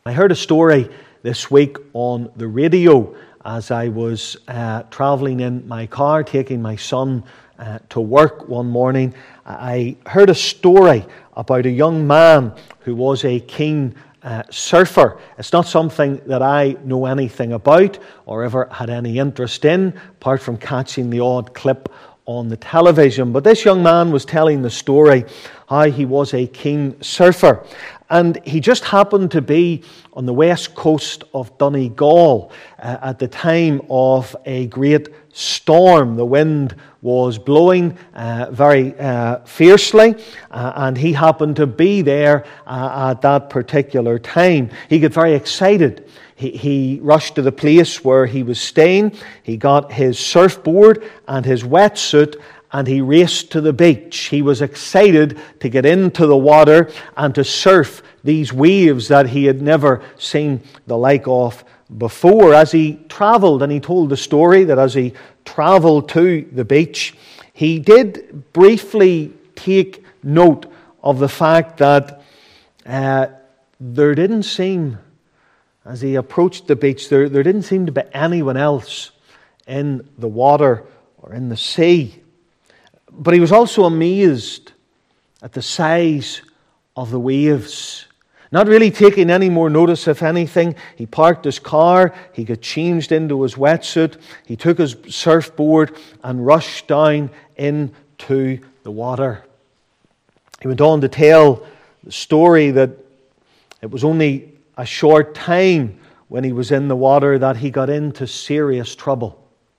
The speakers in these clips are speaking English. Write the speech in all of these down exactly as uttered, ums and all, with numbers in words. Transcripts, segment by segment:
I heard a story this week on the radio as I was uh, travelling in my car, taking my son uh, to work one morning. I heard a story about a young man who was a keen uh, surfer. It's not something that I know anything about or ever had any interest in, apart from catching the odd clip on the television. But this young man was telling the story how he was a keen surfer. And he just happened to be on the west coast of Donegal uh, at the time of a great storm. The wind was blowing uh, very uh, fiercely, uh, and he happened to be there uh, at that particular time. He got very excited. He, he rushed to the place where he was staying. He got his surfboard and his wetsuit, and he raced to the beach. He was excited to get into the water and to surf these waves that he had never seen the like of before. As he travelled, and he told the story that as he travelled to the beach, he did briefly take note of the fact that uh, there didn't seem, as he approached the beach, there, there didn't seem to be anyone else in the water or in the sea. But he was also amazed at the size of the waves. Not really taking any more notice of anything, he parked his car, he got changed into his wetsuit, he took his surfboard and rushed down into the water. He went on to tell the story that it was only a short time when he was in the water that he got into serious trouble.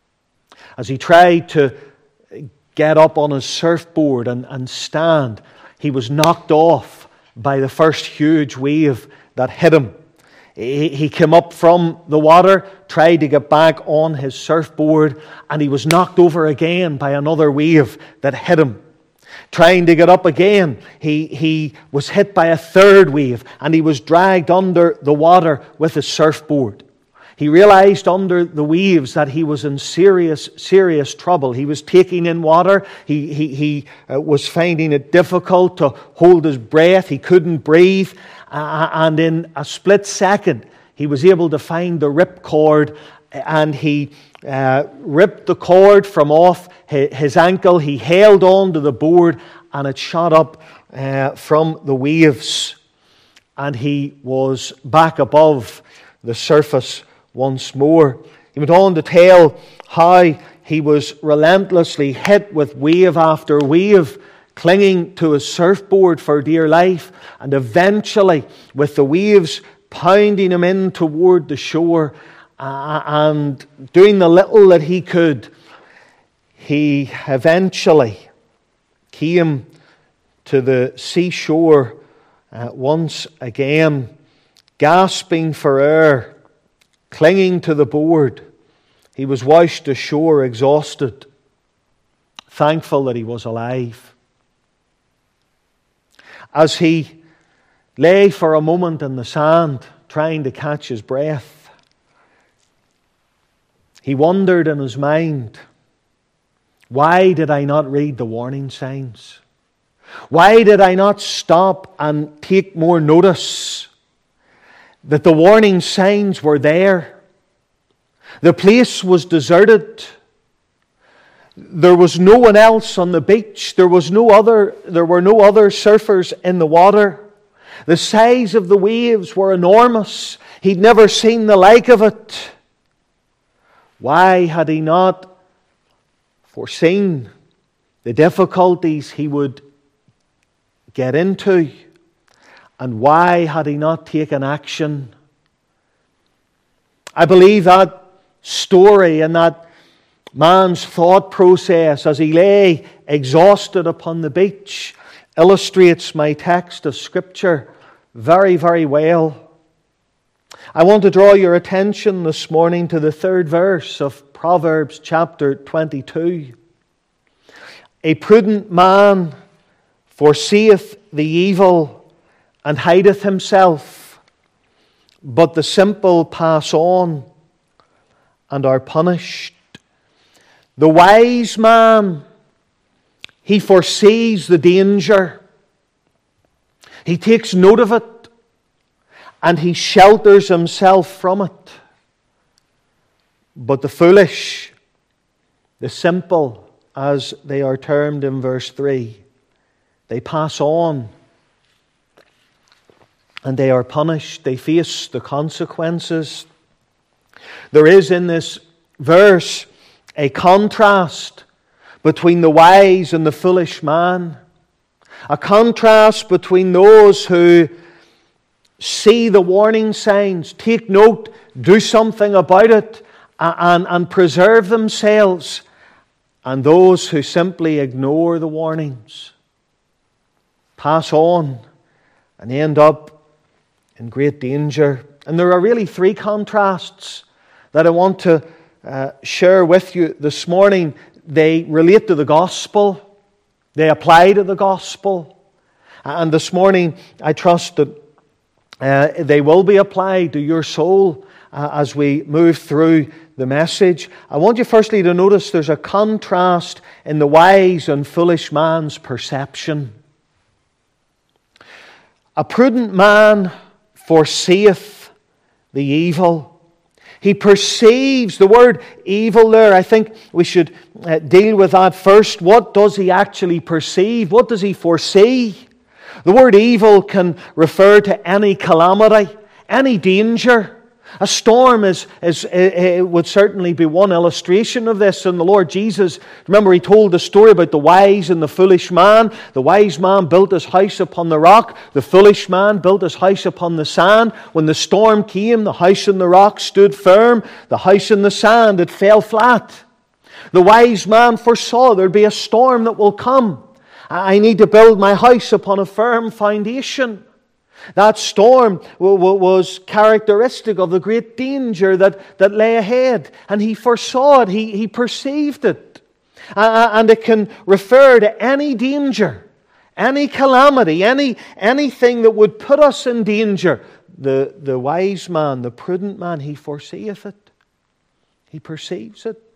As he tried to get up on his surfboard and, and stand, he was knocked off by the first huge wave that hit him. He, he came up from the water, tried to get back on his surfboard, and he was knocked over again by another wave that hit him. Trying to get up again, he, he was hit by a third wave, and he was dragged under the water with his surfboard. He realized under the waves that he was in serious, serious trouble. He was taking in water. He, he, he uh, was finding it difficult to hold his breath. He couldn't breathe. Uh, and in a split second, he was able to find the ripcord, and he uh, ripped the cord from off his ankle. He held on to the board, and it shot up uh, from the waves. And he was back above the surface once more. He went on to tell how he was relentlessly hit with wave after wave, clinging to his surfboard for dear life, and eventually, with the waves pounding him in toward the shore, uh, and doing the little that he could, he eventually came to the seashore uh, once again, gasping for air, clinging to the board. He was washed ashore exhausted, thankful that he was alive. As he lay for a moment in the sand, trying to catch his breath, he wondered in his mind, why did I not read the warning signs? Why did I not stop and take more notice that the warning signs were there? The place was deserted. There was no one else on the beach. There was no other, there were no other surfers in the water. The size of the waves were enormous. He'd never seen the like of it. Why had he not foreseen the difficulties he would get into? And why had he not taken action? I believe that story and that man's thought process as he lay exhausted upon the beach illustrates my text of Scripture very, very well. I want to draw your attention this morning to the third verse of Proverbs chapter twenty-two. A prudent man foreseeth the evil and hideth himself, but the simple pass on and are punished. The wise man, he foresees the danger. He takes note of it, and he shelters himself from it. But the foolish, the simple, as they are termed in verse three, they pass on and they are punished. They face the consequences. There is in this verse a contrast between the wise and the foolish man. A contrast between those who see the warning signs, take note, do something about it, and, and preserve themselves, and those who simply ignore the warnings, pass on, and end up in great danger. And there are really three contrasts that I want to uh, share with you this morning. They relate to the gospel. They apply to the gospel. And this morning, I trust that uh, they will be applied to your soul uh, as we move through the message. I want you firstly to notice there's a contrast in the wise and foolish man's perception. A prudent man foreseeth the evil. He perceives, the word evil there, I think we should uh, deal with that first. What does he actually perceive? What does he foresee? The word evil can refer to any calamity, any danger. A storm is, is uh, uh, would certainly be one illustration of this. And the Lord Jesus, remember he told the story about the wise and the foolish man. The wise man built his house upon the rock. The foolish man built his house upon the sand. When the storm came, the house and the rock stood firm. The house and the sand, it fell flat. The wise man foresaw there'd be a storm that will come. I need to build my house upon a firm foundation. That storm was characteristic of the great danger that, that lay ahead. And he foresaw it. He, he perceived it. Uh, and it can refer to any danger, any calamity, any anything that would put us in danger. The, the wise man, the prudent man, he foreseeth it. He perceives it.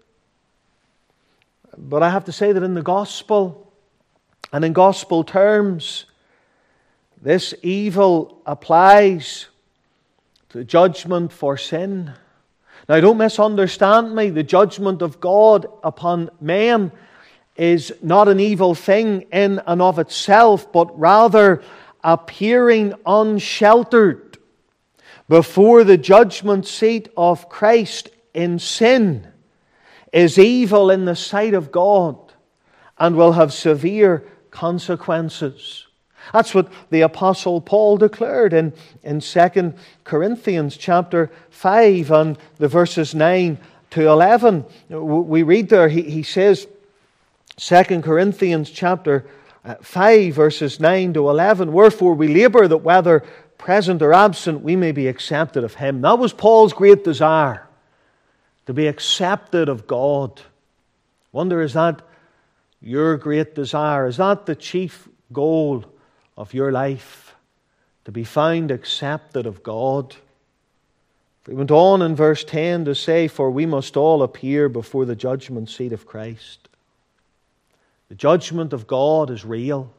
But I have to say that in the gospel, and in gospel terms, this evil applies to judgment for sin. Now, don't misunderstand me. The judgment of God upon men is not an evil thing in and of itself, but rather appearing unsheltered before the judgment seat of Christ in sin is evil in the sight of God and will have severe consequences. That's what the Apostle Paul declared in, in Second Corinthians chapter five and the verses nine to eleven. We read there, he, he says, Second Corinthians chapter five verses nine to eleven, "Wherefore we labour that whether present or absent we may be accepted of Him." That was Paul's great desire, to be accepted of God. Wonder, is that your great desire? Is that the chief goal of your life, to be found accepted of God? He went on in verse ten to say, "For we must all appear before the judgment seat of Christ." The judgment of God is real.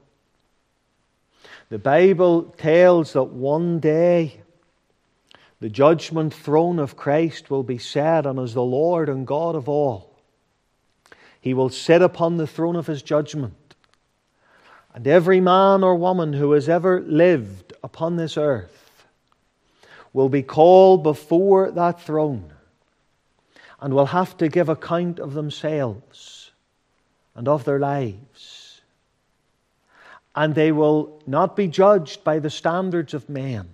The Bible tells that one day the judgment throne of Christ will be set on as the Lord and God of all. He will sit upon the throne of His judgment. And every man or woman who has ever lived upon this earth will be called before that throne and will have to give account of themselves and of their lives. And they will not be judged by the standards of men.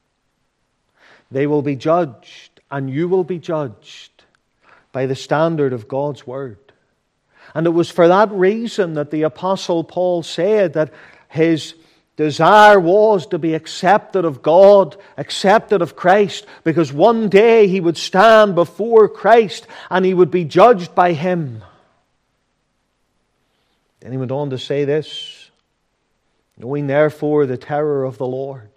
They will be judged, and you will be judged by the standard of God's Word. And it was for that reason that the Apostle Paul said that his desire was to be accepted of God, accepted of Christ, because one day he would stand before Christ and he would be judged by Him. Then he went on to say this, "Knowing therefore the terror of the Lord."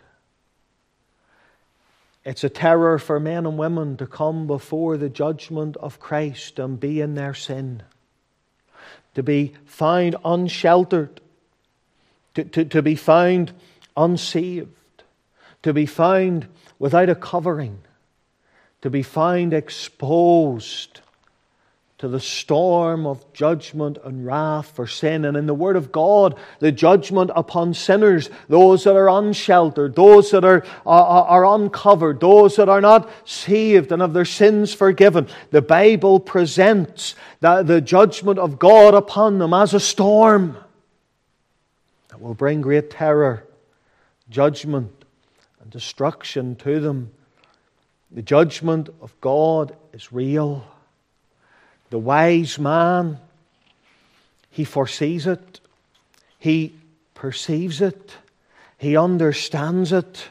It's a terror for men and women to come before the judgment of Christ and be in their sin, to be found unsheltered, to, to, to be found unsaved, to be found without a covering, to be found exposed to the storm of judgment and wrath for sin. And in the Word of God, the judgment upon sinners, those that are unsheltered, those that are, are, are uncovered, those that are not saved and have their sins forgiven. The Bible presents the, the judgment of God upon them as a storm that will bring great terror, judgment, and destruction to them. The judgment of God is real. The wise man, he foresees it. He perceives it. He understands it.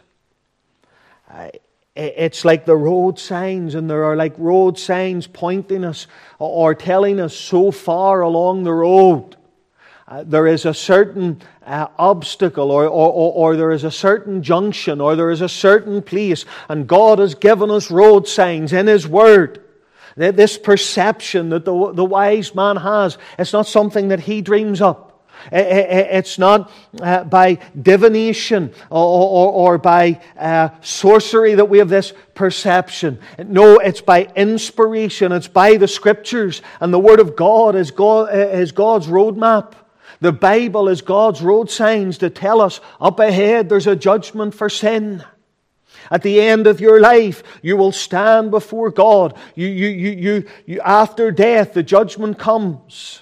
It's like the road signs, and there are like road signs pointing us or telling us so far along the road. Uh, there is a certain uh, obstacle or, or, or, or there is a certain junction or there is a certain place, and God has given us road signs in His Word. This perception that the, the wise man has, it's not something that he dreams up. It's not uh, by divination or, or, or by uh, sorcery that we have this perception. No, it's by inspiration. It's by the Scriptures. And the Word of God is, God, is God's roadmap. The Bible is God's road signs to tell us up ahead there's a judgment for sin. At the end of your life, you will stand before God. You, you, you, you, you, after death, the judgment comes.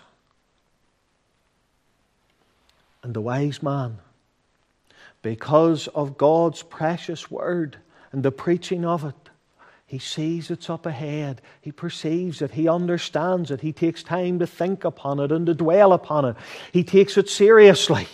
And the wise man, because of God's precious Word and the preaching of it, he sees it's up ahead. He perceives it. He understands it. He takes time to think upon it and to dwell upon it. He takes it seriously.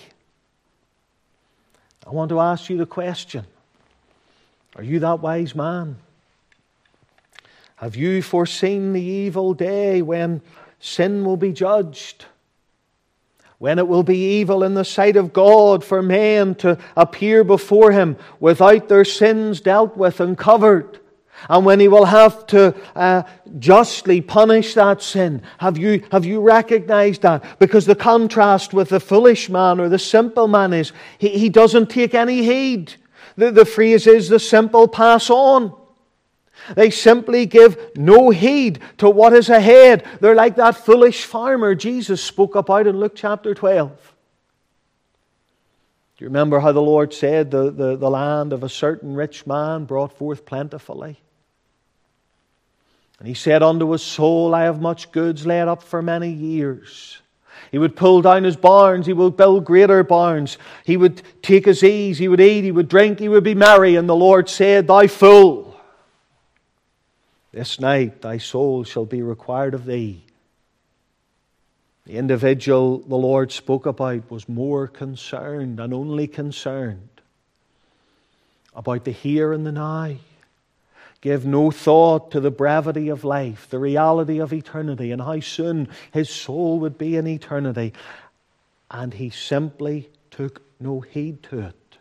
I want to ask you the question. Are you that wise man? Have you foreseen the evil day when sin will be judged? When it will be evil in the sight of God for men to appear before Him without their sins dealt with and covered? And when He will have to uh, justly punish that sin. Have you, have you recognized that? Because the contrast with the foolish man or the simple man is he, he doesn't take any heed. The, the phrase is, the simple pass on. They simply give no heed to what is ahead. They're like that foolish farmer Jesus spoke about in Luke chapter twelve. Do you remember how the Lord said the, the, the land of a certain rich man brought forth plentifully? And he said unto his soul, I have much goods laid up for many years. He would pull down his barns. He would build greater barns. He would take his ease. He would eat. He would drink. He would be merry. And the Lord said, Thou fool, this night thy soul shall be required of thee. The individual the Lord spoke about was more concerned and only concerned about the here and the now. Give no thought to the brevity of life, the reality of eternity, and how soon his soul would be in eternity. And he simply took no heed to it.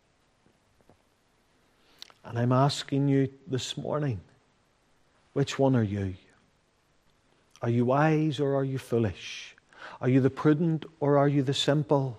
And I'm asking you this morning, which one are you? Are you wise or are you foolish? Are you the prudent or are you the simple?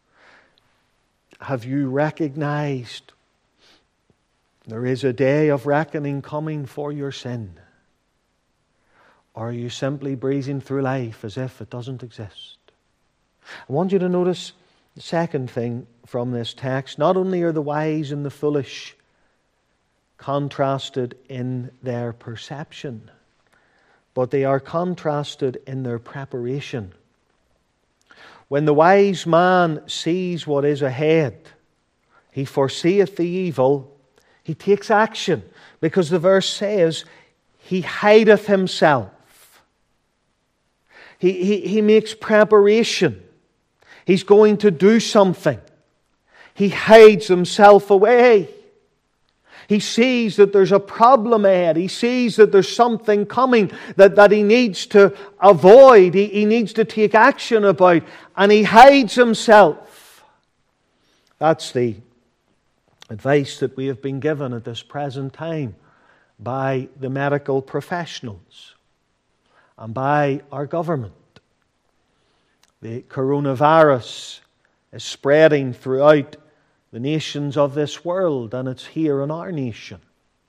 Have you recognized there is a day of reckoning coming for your sin? Or are you simply breezing through life as if it doesn't exist? I want you to notice the second thing from this text. Not only are the wise and the foolish contrasted in their perception, but they are contrasted in their preparation. When the wise man sees what is ahead, he foreseeth the evil. He takes action, because the verse says, he hideth himself. He, he, he makes preparation. He's going to do something. He hides himself away. He sees that there's a problem ahead. He sees that there's something coming that, that he needs to avoid. He, he needs to take action about. And he hides himself. That's the advice that we have been given at this present time by the medical professionals and by our government. The coronavirus is spreading throughout the nations of this world, and it's here in our nation.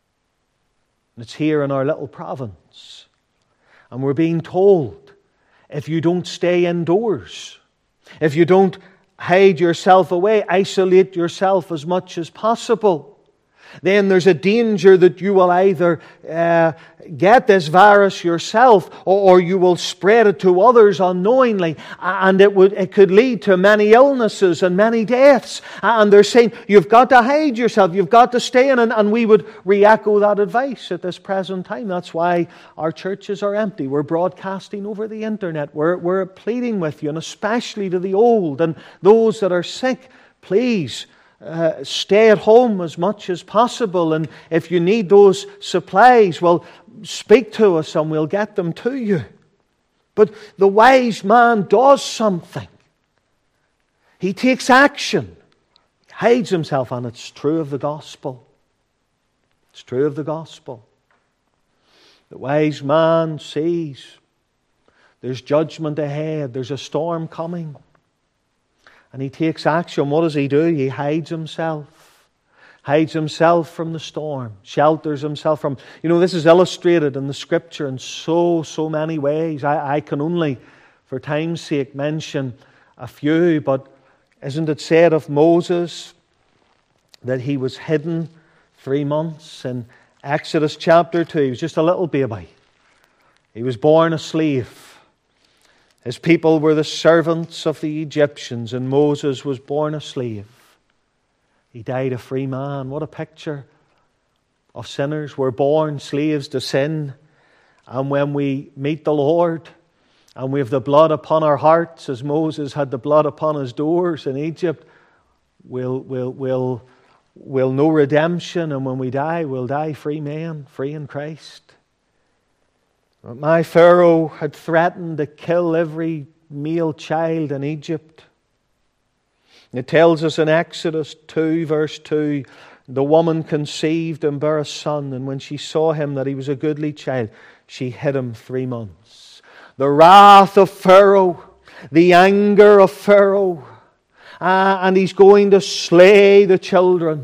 And it's here in our little province. And we're being told, if you don't stay indoors, if you don't hide yourself away, isolate yourself as much as possible, then there's a danger that you will either uh, get this virus yourself, or, or you will spread it to others unknowingly, and it would it could lead to many illnesses and many deaths. And they're saying, you've got to hide yourself, you've got to stay in, and, and we would re-echo that advice at this present time. That's why our churches are empty. We're broadcasting over the internet. We're, we're pleading with you, and especially to the old and those that are sick, please, Uh, stay at home as much as possible, and if you need those supplies, well, speak to us and we'll get them to you. But the wise man does something. He takes action. He hides himself, and it's true of the gospel. It's true of the gospel. The wise man sees there's judgment ahead, there's a storm coming. And he takes action. What does he do? He hides himself. Hides himself from the storm. Shelters himself from... You know, this is illustrated in the Scripture in so, so many ways. I, I can only, for time's sake, mention a few. But isn't it said of Moses that he was hidden three months? In Exodus chapter two, he was just a little baby. He was born a slave. His people were the servants of the Egyptians, and Moses was born a slave. He died a free man. What a picture of sinners. We're born slaves to sin, and when we meet the Lord, and we have the blood upon our hearts, as Moses had the blood upon his doors in Egypt, we'll, we'll, we'll, we'll know redemption, and when we die, we'll die free men, free in Christ. My Pharaoh had threatened to kill every male child in Egypt. It tells us in Exodus two, verse two, the woman conceived and bare a son, and when she saw him that he was a goodly child, she hid him three months. The wrath of Pharaoh, the anger of Pharaoh, uh, and he's going to slay the children.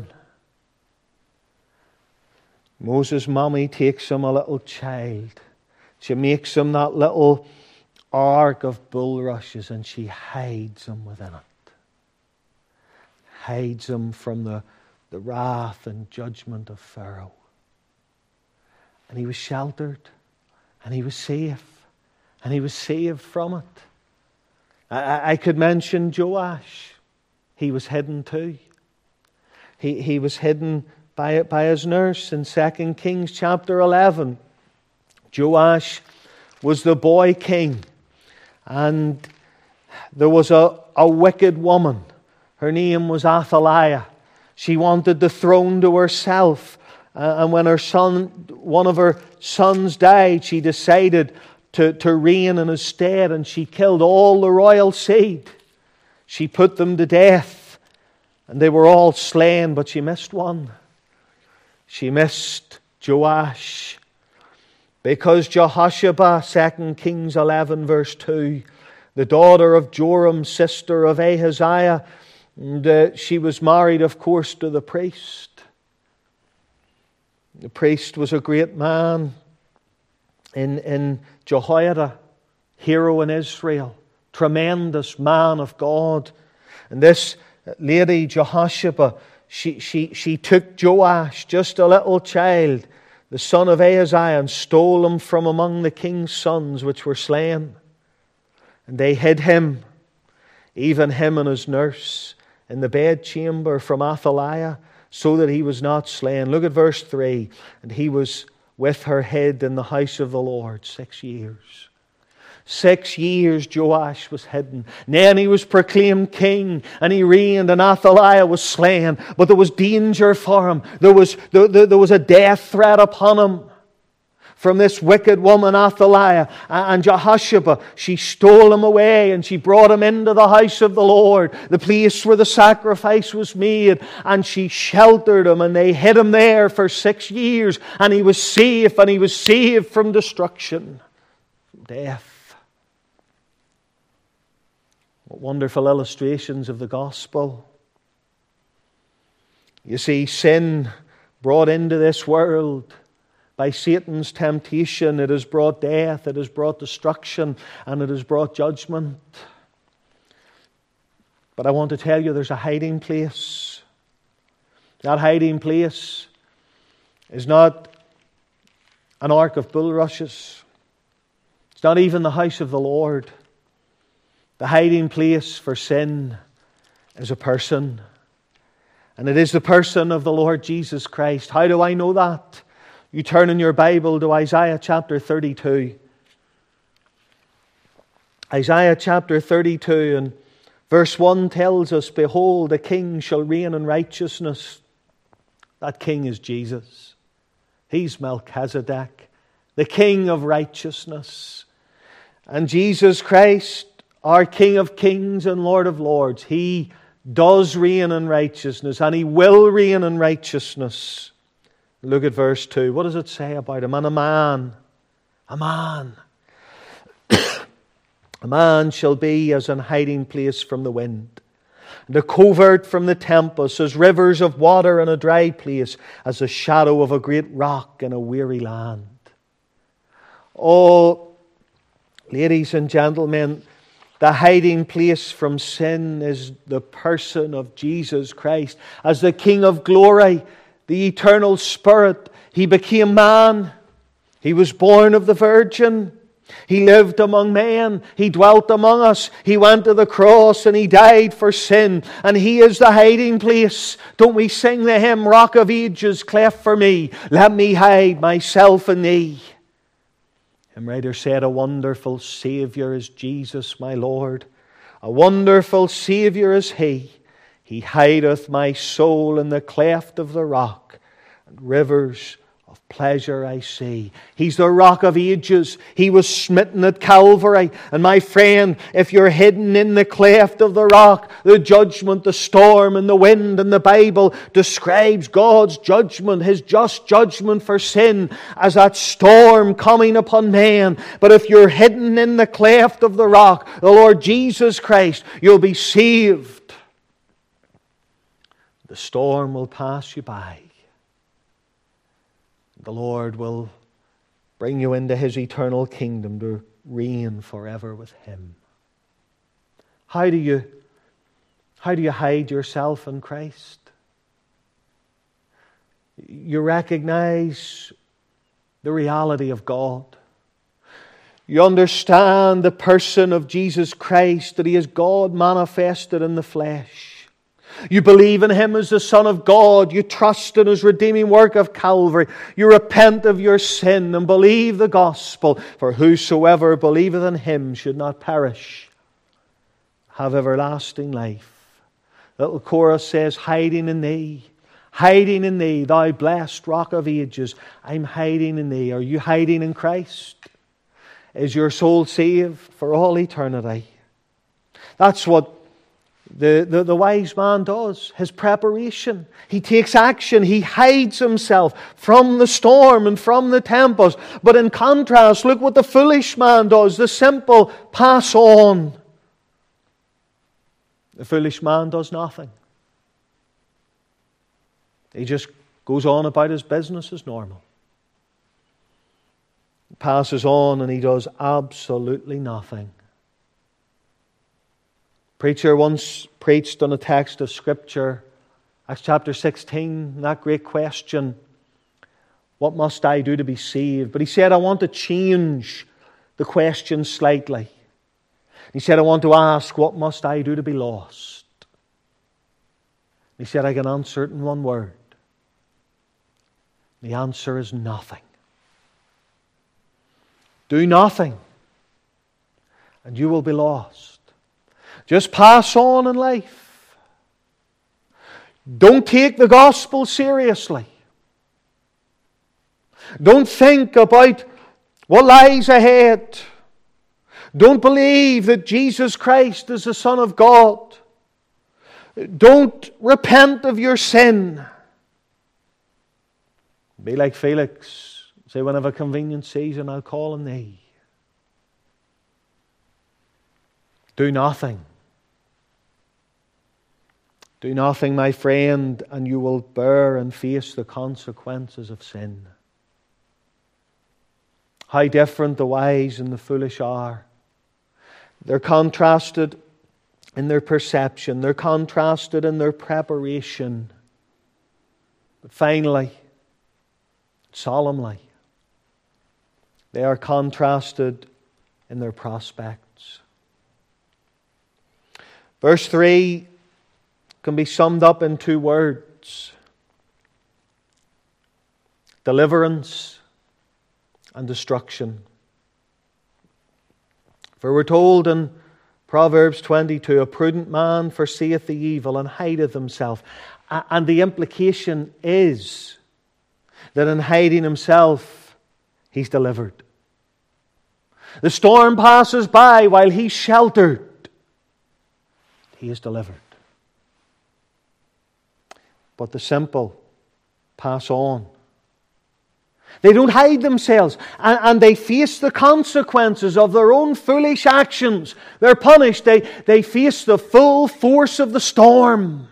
Moses' mommy takes him a little child. She makes him that little ark of bulrushes, and she hides him within it. Hides him from the, the wrath and judgment of Pharaoh. And he was sheltered, and he was safe, and he was saved from it. I, I could mention Joash. He was hidden too. He, he was hidden by, by his nurse in Second Kings chapter eleven. Joash was the boy king, and there was a, a wicked woman. Her name was Athaliah. She wanted the throne to herself, uh, and when her son, one of her sons died, she decided to, to reign in his stead, and she killed all the royal seed. She put them to death, and they were all slain, but she missed one. She missed Joash. Because Jehoshaphat, Second Kings eleven, verse two, the daughter of Joram, sister of Ahaziah, and, uh, she was married, of course, to the priest. The priest was a great man in, in Jehoiada, hero in Israel, tremendous man of God. And this lady, Jehoshaphat, she, she, she took Joash, just a little child, the son of Ahaziah, and stole him from among the king's sons which were slain. And they hid him, even him and his nurse, in the bedchamber from Athaliah, so that he was not slain. Look at verse three. And he was with her hid in the house of the Lord six years. Six years Joash was hidden. Then he was proclaimed king, and he reigned, and Athaliah was slain. But there was danger for him. There was, there, there was a death threat upon him from this wicked woman Athaliah. And Jehoshaphat, she stole him away, and she brought him into the house of the Lord, the place where the sacrifice was made. And she sheltered him, and they hid him there for six years. And he was safe, and he was saved from destruction, from death. What wonderful illustrations of the gospel. You see, sin brought into this world by Satan's temptation, it has brought death, it has brought destruction, and it has brought judgment. But I want to tell you there's a hiding place. That hiding place is not an ark of bulrushes. It's not even the house of the Lord. The hiding place for sin is a person. And it is the person of the Lord Jesus Christ. How do I know that? You turn in your Bible to Isaiah chapter thirty-two. Isaiah chapter thirty-two and verse one tells us, "Behold, a king shall reign in righteousness." That king is Jesus. He's Melchizedek, the King of righteousness. And Jesus Christ, our King of kings and Lord of lords, He does reign in righteousness, and He will reign in righteousness. Look at verse two. What does it say about Him? And a man, a man, a man shall be as an hiding place from the wind, and a covert from the tempest, as rivers of water in a dry place, as the shadow of a great rock in a weary land. Oh, ladies and gentlemen, the hiding place from sin is the person of Jesus Christ. As the King of glory, the eternal Spirit, He became man. He was born of the Virgin. He lived among men. He dwelt among us. He went to the cross and He died for sin. And He is the hiding place. Don't we sing the hymn, "Rock of Ages, cleft for me, let me hide myself in Thee"? Hymn writer said, "A wonderful Saviour is Jesus my Lord. A wonderful Saviour is He. He hideth my soul in the cleft of the rock, and rivers of pleasure I see." He's the Rock of Ages. He was smitten at Calvary. And my friend, if you're hidden in the cleft of the rock, the judgment, the storm and the wind and the Bible describes God's judgment, His just judgment for sin, as that storm coming upon man. But if you're hidden in the cleft of the rock, the Lord Jesus Christ, you'll be saved. The storm will pass you by. The Lord will bring you into His eternal kingdom to reign forever with Him. How do you, how do you hide yourself in Christ? You recognize the reality of God. You understand the person of Jesus Christ, that He is God manifested in the flesh. You believe in Him as the Son of God. You trust in His redeeming work of Calvary. You repent of your sin and believe the gospel. For whosoever believeth in Him should not perish, have everlasting life. The little chorus says, "Hiding in Thee, hiding in Thee, Thou blessed Rock of Ages." I'm hiding in Thee. Are you hiding in Christ? Is your soul saved for all eternity? That's what The, the, the wise man does. His preparation. He takes action. He hides himself from the storm and from the tempest. But in contrast, look what the foolish man does. The simple pass on. The foolish man does nothing. He just goes on about his business as normal. He passes on and he does absolutely nothing. Preacher once preached on a text of Scripture, Acts chapter sixteen, that great question, what must I do to be saved? But he said, I want to change the question slightly. He said, I want to ask, what must I do to be lost? He said, I can answer it in one word. The answer is nothing. Do nothing, and you will be lost. Just pass on in life. Don't take the gospel seriously. Don't think about what lies ahead. Don't believe that Jesus Christ is the Son of God. Don't repent of your sin. Be like Felix. Say, when I have a convenient season, I'll call on Thee. Do nothing. Do nothing, my friend, and you will bear and face the consequences of sin. How different the wise and the foolish are. They're contrasted in their perception. They're contrasted in their preparation. But finally, solemnly, they are contrasted in their prospects. Verse three can be summed up in two words: deliverance and destruction. For we're told in Proverbs twenty-two, a prudent man foreseeth the evil and hideth himself. And the implication is that in hiding himself, he's delivered. The storm passes by while he's sheltered. He is delivered. But the simple pass on. They don't hide themselves, and, and they face the consequences of their own foolish actions. They're punished. They, they face the full force of the storm.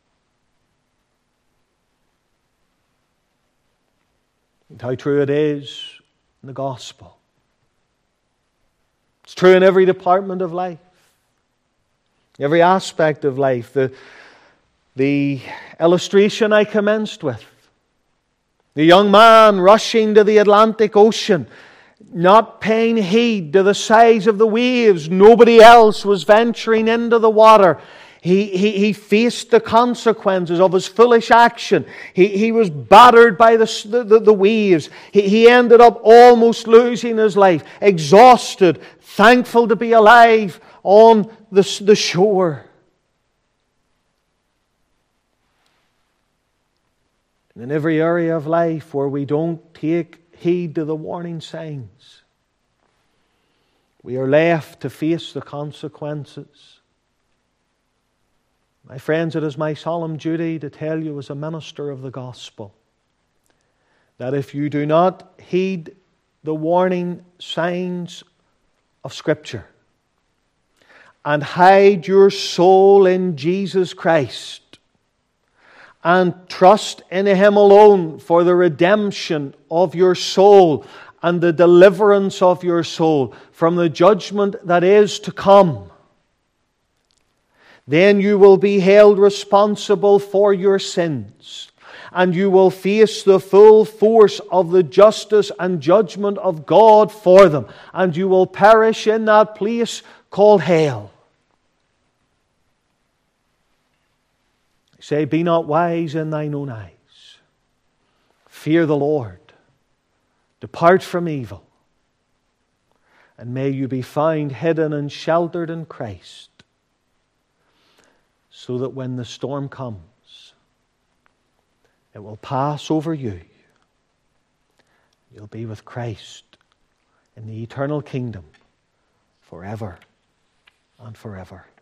And how true it is in the gospel. It's true in every department of life, every aspect of life. The, the illustration I commenced with, the young man rushing to the Atlantic Ocean, not paying heed to the size of the waves. Nobody else was venturing into the water. He, he, he faced the consequences of his foolish action. He, he was battered by the, the, the waves. He, he ended up almost losing his life, exhausted, thankful to be alive on the, the shore. And in every area of life where we don't take heed to the warning signs, we are left to face the consequences. My friends, it is my solemn duty to tell you as a minister of the gospel that if you do not heed the warning signs of Scripture and hide your soul in Jesus Christ and trust in Him alone for the redemption of your soul and the deliverance of your soul from the judgment that is to come, then you will be held responsible for your sins, and you will face the full force of the justice and judgment of God for them, and you will perish in that place called hell. I say, be not wise in thine own eyes. Fear the Lord. Depart from evil. And may you be found hidden and sheltered in Christ, so that when the storm comes, it will pass over you. You'll be with Christ in the eternal kingdom forever and forever.